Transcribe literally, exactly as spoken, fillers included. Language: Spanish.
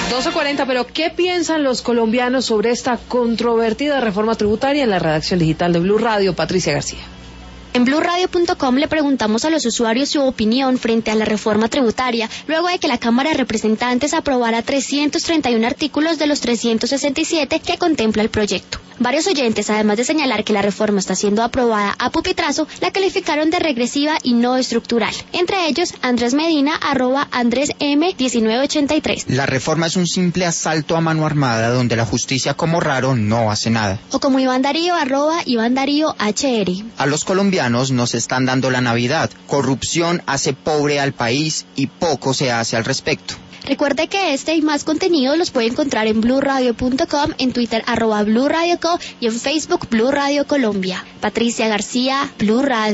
doce cuarenta, pero ¿qué piensan los colombianos sobre esta controvertida reforma tributaria? En la redacción digital de Blue Radio, Patricia García. En blue radio punto com le preguntamos a los usuarios su opinión frente a la reforma tributaria, luego de que la Cámara de Representantes aprobara trescientos treinta y uno artículos de los trescientos sesenta y siete que contempla el proyecto. Varios oyentes, además de señalar que la reforma está siendo aprobada a pupitrazo, la calificaron de regresiva y no estructural. Entre ellos, Andrés Medina, arroba Andrés M diecinueve ochenta y tres. La reforma es un simple asalto a mano armada donde la justicia como raro no hace nada. O como Iván Darío, arroba Iván Darío H R. A los colombianos nos están dando la Navidad. Corrupción hace pobre al país y poco se hace al respecto. Recuerde que este y más contenidos los puede encontrar en blue radio punto com, en Twitter arroba Blue Radio Co y en Facebook Blue Radio Colombia. Patricia García, Blue Radio.